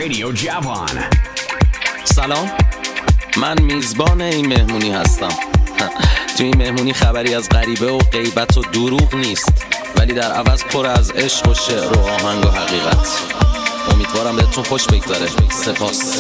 Radio Javan. سلام، من میزبان این مهمونی هستم. تو این مهمونی خبری از غریبه و غیبت و دروغ نیست، ولی در عوض پر از عشق و شعر و آهنگ و حقیقت. امیدوارم بهتون خوش بگذره. سپاس.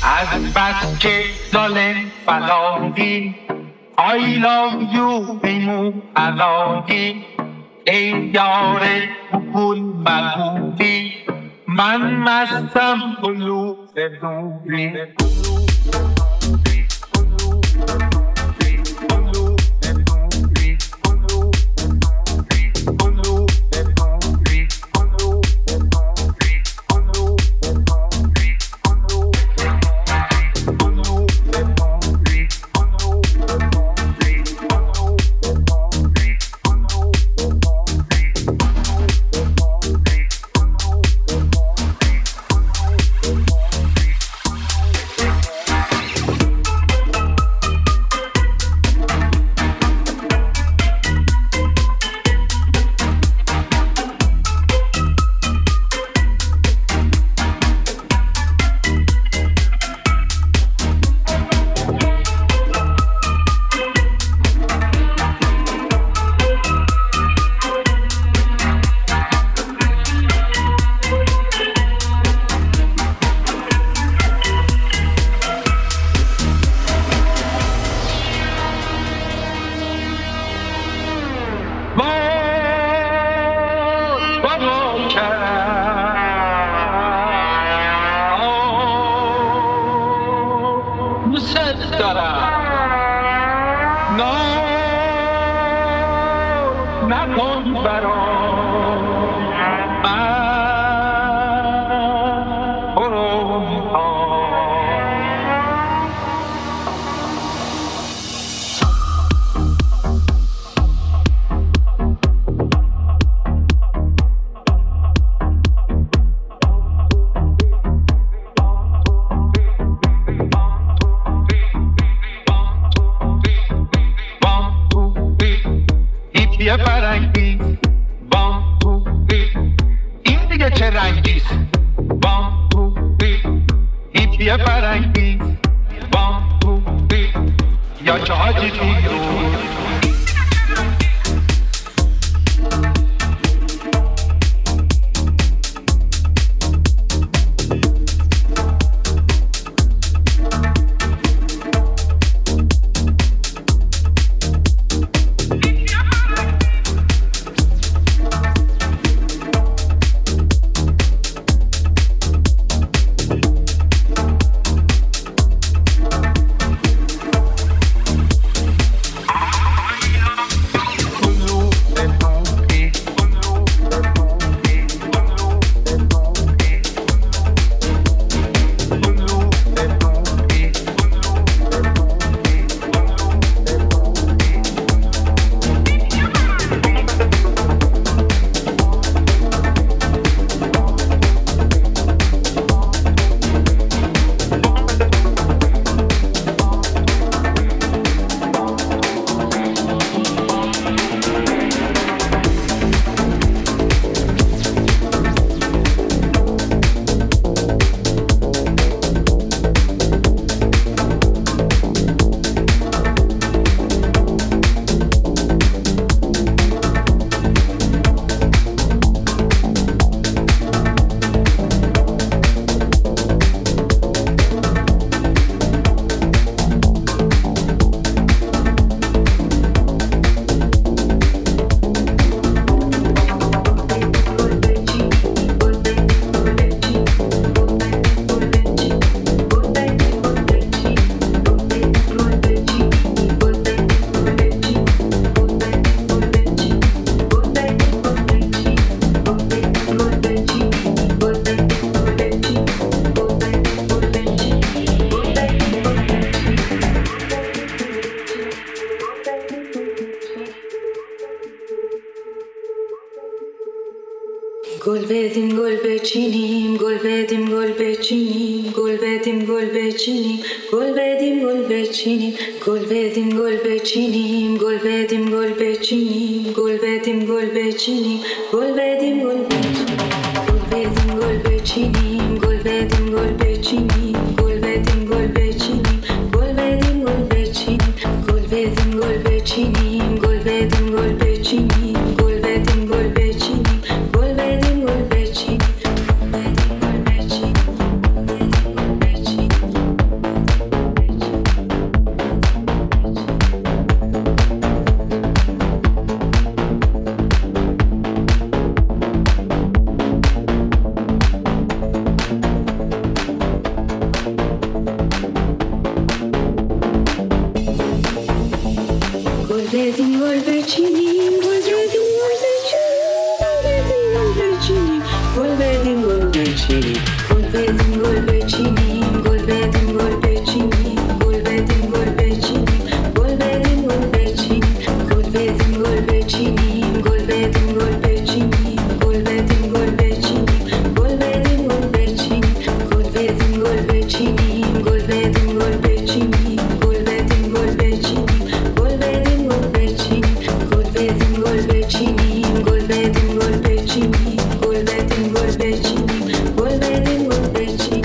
از بس که ظالم بلایی I love you ایمو علایی ای یار بکل مغولی من مستم بلو بدوری گل بدیم گل بچینیم گل بدیم گل بچینیم گل بدیم گل بچینیم گل بدیم گل بچینیم گل بدیم گل بچینیم گل بدیم گل بچینیم گل بدیم گل بچینیم گل بدیم گل بچینیم گل بدیم گل بچینیم گل بدیم گل بچینیم گل بدیم گل بچینیم گل بدیم گل بچینیم گل بدیم گل بچینیم گل بدیم گل بچینیم گل بدیم گل بچینیم بدیم گل بچینیم گل بدیم گل بچینیم گل بدیم گل بچینیم گل بدیم گل بچینیم گل بدیم گل بچینیم گل بدیم گل بچینیم گل بدیم گل بچینیم گل بدیم گل بچینیم گل بدیم گل بچینیم گل بدیم گل بچینیم گل بدیم گل بچینیم گل بدیم گل بچینیم گل بدیم گل بچینیم گل بدیم گل بچینیم گل بدیم گل بچینیم گل بدیم گل بچینیم گل بدیم گل بچینیم گل بدیم گل بچینیم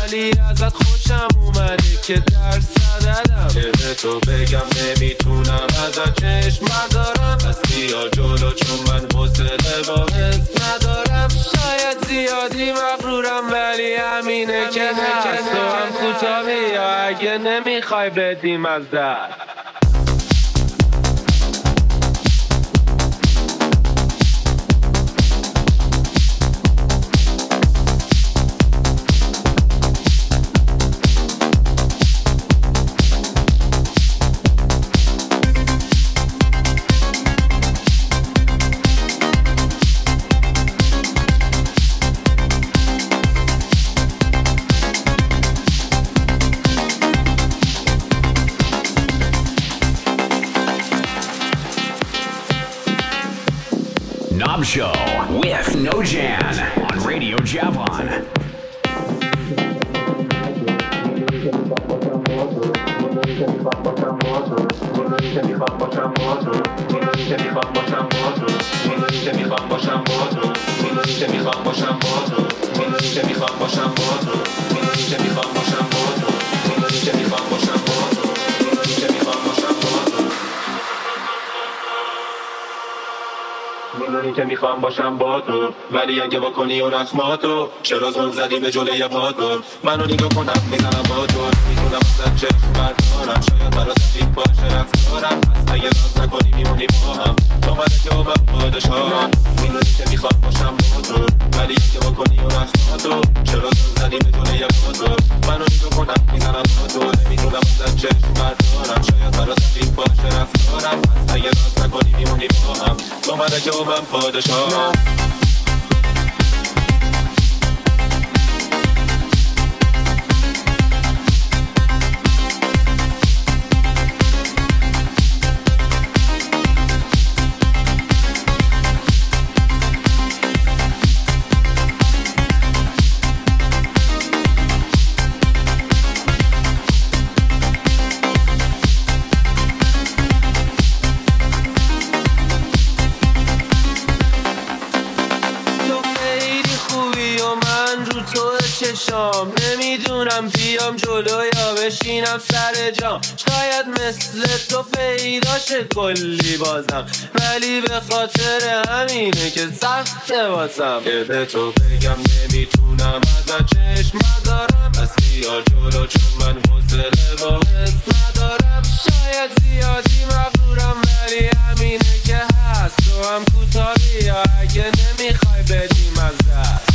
ولی ازت خوشم اومده که درس ندادم. به تو بگم نمیتونم ازت چشم ندارم، پس بیا جلو چون من حوصله با حس ندارم. شاید زیادی مغرورم ولی همینه که هست، تو هم کوتاه یا اگه نمیخوای بدیم از دست. Knob Show with Nojan on Radio Javon. میدونی که میخوام باشم با تو، ولی اگه بکنی اون رسماتو، چرا زل زدی به جلوی پاتو؟ منو نگاه کنم میزنم با تو، میتونم ازت چشم بردارم، شاید برات عجیب باشه رفتارم، پس اگه راست نکنی میمونی با هم، تو ملکه و من پادشاهم. میدونی که میخوام باشم با تو، ولی اگه بکنی اون رسماتو، چرا زل زدی به جلوی پاتو؟ منو نگاه کنم میزنم با تو، نمیتونم ازت چشم بردارم، شاید برات عجیب باشه رفتارم، پس اگه راست نکنی میمونی با هم، تو ملکه و من پادشاهم. نمیدونم بیام جلو یا بشینم سر جام، شاید مثل تو پیداشه کلی بازم، ولی به خاطر همینه که سخته واسم که به تو بگم نمیتونم ازت چشم ندارم، پس بیا جلو چون من حوصله با حس ندارم. شاید زیادی مغرورم ولی همینه که هست، تو هم کوتاهی یا اگه نمیخوای بدیم از دست.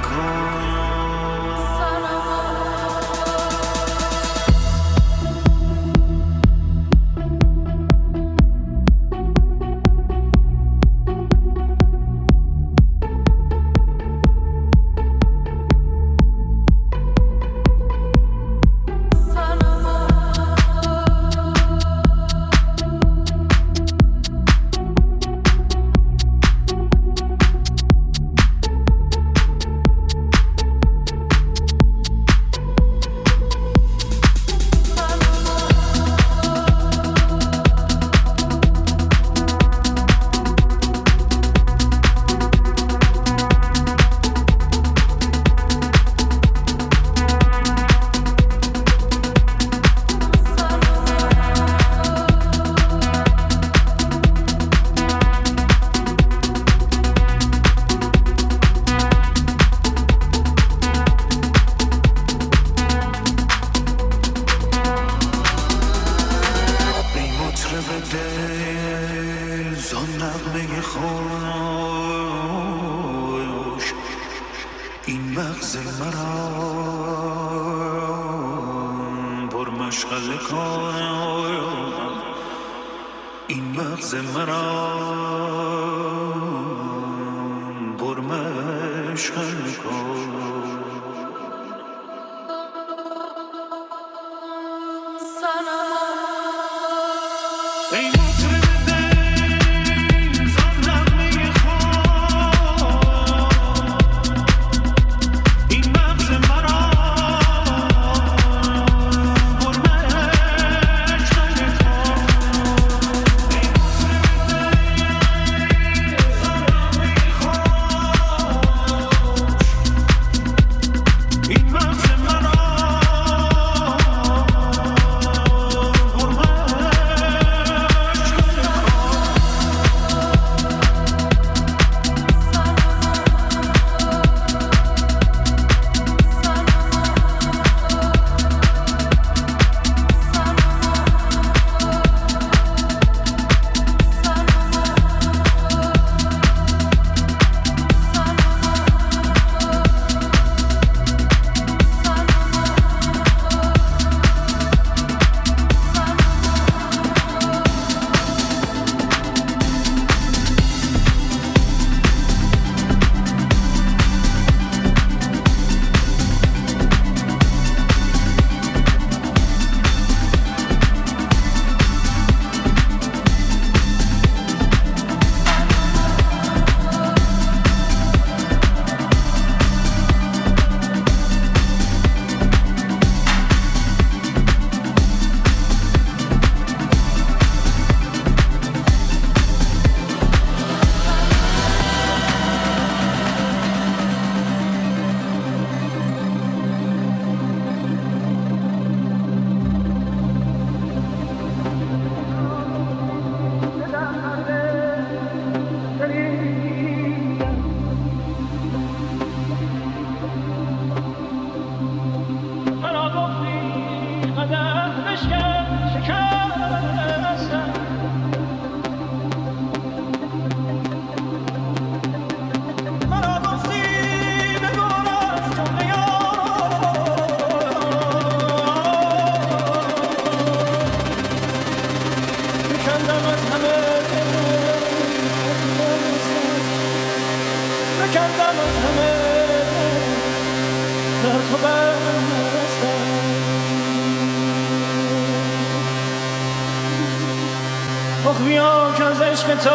بیا که از عشق تو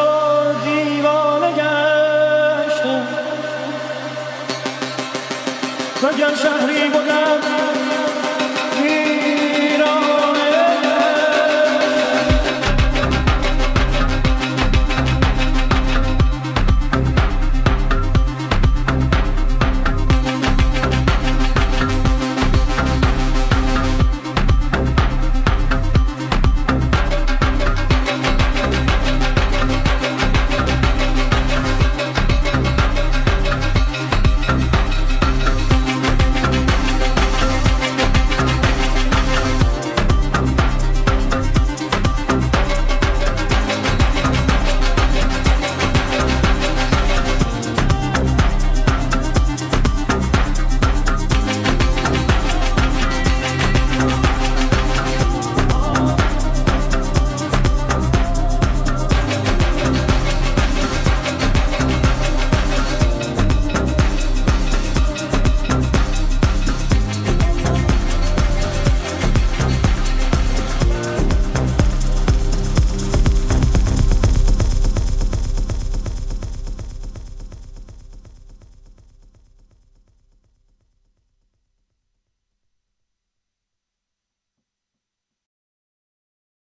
دیوانه گشتم وگر شهری بودم